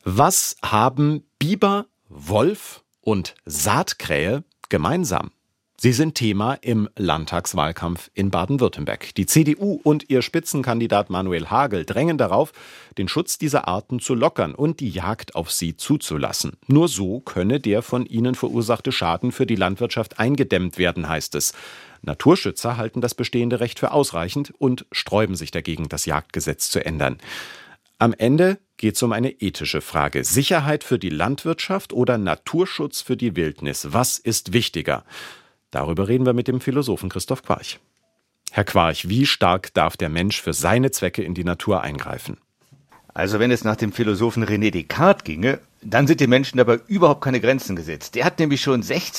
Was haben Biber, Wolf und Saatkrähe gemeinsam? Sie sind Thema im Landtagswahlkampf in Baden-Württemberg. Die CDU und ihr Spitzenkandidat Manuel Hagel drängen darauf, den Schutz dieser Arten zu lockern und die Jagd auf sie zuzulassen. Nur so könne der von ihnen verursachte Schaden für die Landwirtschaft eingedämmt werden, heißt es. Naturschützer halten das bestehende Recht für ausreichend und sträuben sich dagegen, das Jagdgesetz zu ändern. Am Ende geht es um eine ethische Frage. Sicherheit für die Landwirtschaft oder Naturschutz für die Wildnis? Was ist wichtiger? Darüber reden wir mit dem Philosophen Christoph Quarch. Herr Quarch, wie stark darf der Mensch für seine Zwecke in die Natur eingreifen? Also wenn es nach dem Philosophen René Descartes ginge, dann sind den Menschen dabei überhaupt keine Grenzen gesetzt. Der hat nämlich schon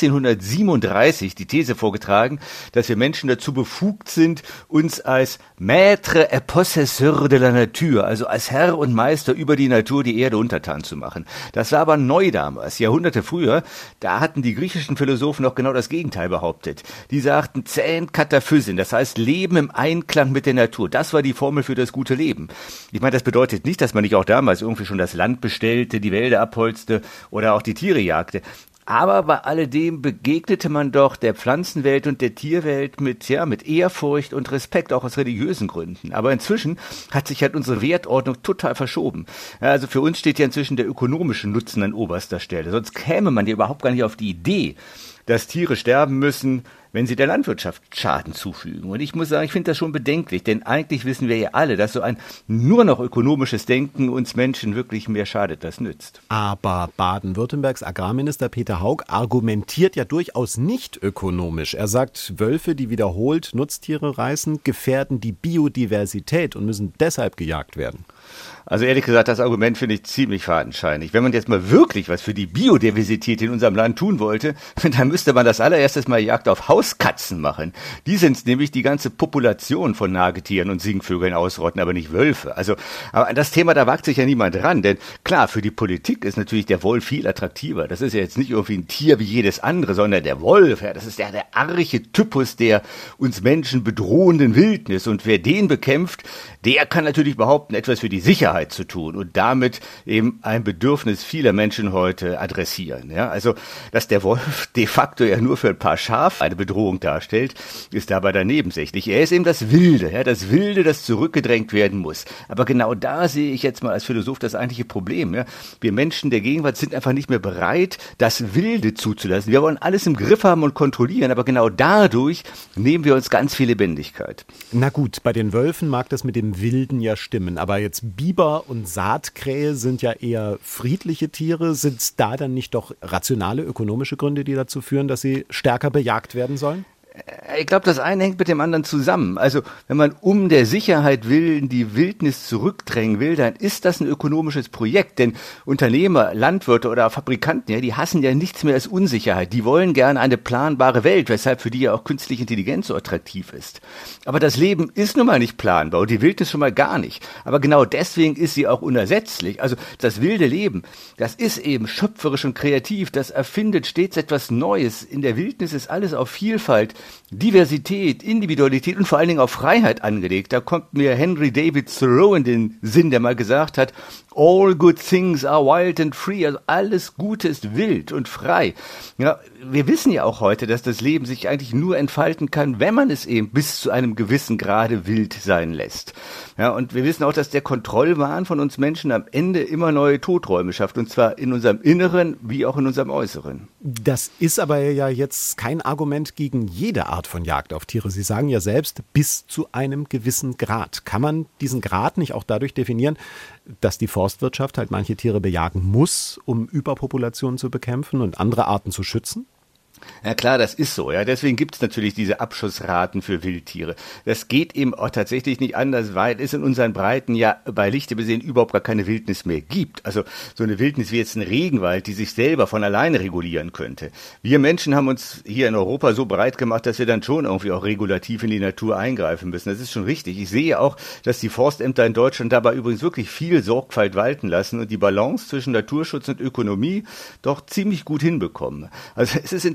1637 die These vorgetragen, dass wir Menschen dazu befugt sind, uns als Maître et Possesseur de la Nature, also als Herr und Meister über die Natur, die Erde untertan zu machen. Das war aber neu damals. Jahrhunderte früher, da hatten die griechischen Philosophen noch genau das Gegenteil behauptet. Die sagten Zän Kataphysin, das heißt Leben im Einklang mit der Natur. Das war die Formel für das gute Leben. Ich meine, das bedeutet nicht, dass man nicht auch damals irgendwie schon das Land bestellte, die Wälder abholzte oder auch die Tiere jagte. Aber bei alledem begegnete man doch der Pflanzenwelt und der Tierwelt mit Ehrfurcht und Respekt, auch aus religiösen Gründen. Aber inzwischen hat sich halt unsere Wertordnung total verschoben. Ja, also für uns steht ja inzwischen der ökonomische Nutzen an oberster Stelle. Sonst käme man ja überhaupt gar nicht auf die Idee, dass Tiere sterben müssen, wenn sie der Landwirtschaft Schaden zufügen. Und ich muss sagen, ich finde das schon bedenklich, denn eigentlich wissen wir ja alle, dass so ein nur noch ökonomisches Denken uns Menschen wirklich mehr schadet, als nützt. Aber Baden-Württembergs Agrarminister Peter Haug argumentiert ja durchaus nicht ökonomisch. Er sagt, Wölfe, die wiederholt Nutztiere reißen, gefährden die Biodiversität und müssen deshalb gejagt werden. Also ehrlich gesagt, das Argument finde ich ziemlich fadenscheinig. Wenn man jetzt mal wirklich was für die Biodiversität in unserem Land tun wollte, dann müsste man das allererstes mal Jagd auf Hauskatzen machen. Die sind nämlich die ganze Population von Nagetieren und Singvögeln ausrotten, aber nicht Wölfe. Also, aber an das Thema, da wagt sich ja niemand ran, denn klar, für die Politik ist natürlich der Wolf viel attraktiver. Das ist ja jetzt nicht irgendwie ein Tier wie jedes andere, sondern der Wolf, ja, das ist der Archetypus der uns Menschen bedrohenden Wildnis. Und wer den bekämpft, der kann natürlich behaupten, etwas für die Sicherheit zu tun und damit eben ein Bedürfnis vieler Menschen heute adressieren. Ja, also, dass der Wolf de facto ja nur für ein paar Schafe eine Bedrohung darstellt, ist dabei dann nebensächlich. Er ist eben das Wilde, das zurückgedrängt werden muss. Aber genau da sehe ich jetzt mal als Philosoph das eigentliche Problem. Ja. Wir Menschen der Gegenwart sind einfach nicht mehr bereit, das Wilde zuzulassen. Wir wollen alles im Griff haben und kontrollieren, aber genau dadurch nehmen wir uns ganz viel Lebendigkeit. Na gut, bei den Wölfen mag das mit dem Wilden ja stimmen, aber jetzt Biber und Saatkrähe sind ja eher friedliche Tiere. Sind es da dann nicht doch rationale ökonomische Gründe, die dazu führen, dass sie stärker bejagt werden sollen? Ich glaube, das eine hängt mit dem anderen zusammen. Also, wenn man um der Sicherheit willen die Wildnis zurückdrängen will, dann ist das ein ökonomisches Projekt. Denn Unternehmer, Landwirte oder Fabrikanten, ja, die hassen ja nichts mehr als Unsicherheit. Die wollen gerne eine planbare Welt, weshalb für die ja auch künstliche Intelligenz so attraktiv ist. Aber das Leben ist nun mal nicht planbar und die Wildnis schon mal gar nicht. Aber genau deswegen ist sie auch unersetzlich. Also, das wilde Leben, das ist eben schöpferisch und kreativ. Das erfindet stets etwas Neues. In der Wildnis ist alles auf Vielfalt, Diversität, Individualität und vor allen Dingen auf Freiheit angelegt. Da kommt mir Henry David Thoreau in den Sinn, der mal gesagt hat, all good things are wild and free. Also alles Gute ist wild und frei. Ja, wir wissen ja auch heute, dass das Leben sich eigentlich nur entfalten kann, wenn man es eben bis zu einem gewissen Grade wild sein lässt. Ja, und wir wissen auch, dass der Kontrollwahn von uns Menschen am Ende immer neue Toträume schafft. Und zwar in unserem Inneren wie auch in unserem Äußeren. Das ist aber ja jetzt kein Argument gegen jede Art von Jagd auf Tiere. Sie sagen ja selbst, bis zu einem gewissen Grad. Kann man diesen Grad nicht auch dadurch definieren, dass die Forstwirtschaft halt manche Tiere bejagen muss, um Überpopulationen zu bekämpfen und andere Arten zu schützen? Ja klar, das ist so. Ja, deswegen gibt es natürlich diese Abschussraten für Wildtiere. Das geht eben auch tatsächlich nicht anders, weil es in unseren Breiten ja bei Lichte besehen überhaupt gar keine Wildnis mehr gibt. Also so eine Wildnis wie jetzt ein Regenwald, die sich selber von alleine regulieren könnte. Wir Menschen haben uns hier in Europa so breit gemacht, dass wir dann schon irgendwie auch regulativ in die Natur eingreifen müssen. Das ist schon richtig. Ich sehe auch, dass die Forstämter in Deutschland dabei übrigens wirklich viel Sorgfalt walten lassen und die Balance zwischen Naturschutz und Ökonomie doch ziemlich gut hinbekommen. Also es ist interessant,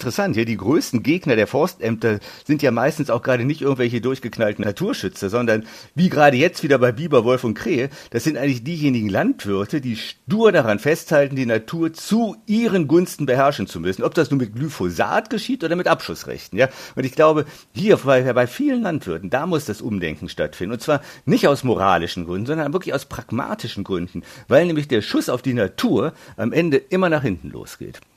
interessant. Hier die größten Gegner der Forstämter sind ja meistens auch gerade nicht irgendwelche durchgeknallten Naturschützer, sondern wie gerade jetzt wieder bei Biber, Wolf und Krähe, das sind eigentlich diejenigen Landwirte, die stur daran festhalten, die Natur zu ihren Gunsten beherrschen zu müssen. Ob das nun mit Glyphosat geschieht oder mit Abschussrechten. Ja? Und ich glaube, hier bei vielen Landwirten, da muss das Umdenken stattfinden. Und zwar nicht aus moralischen Gründen, sondern wirklich aus pragmatischen Gründen, weil nämlich der Schuss auf die Natur am Ende immer nach hinten losgeht.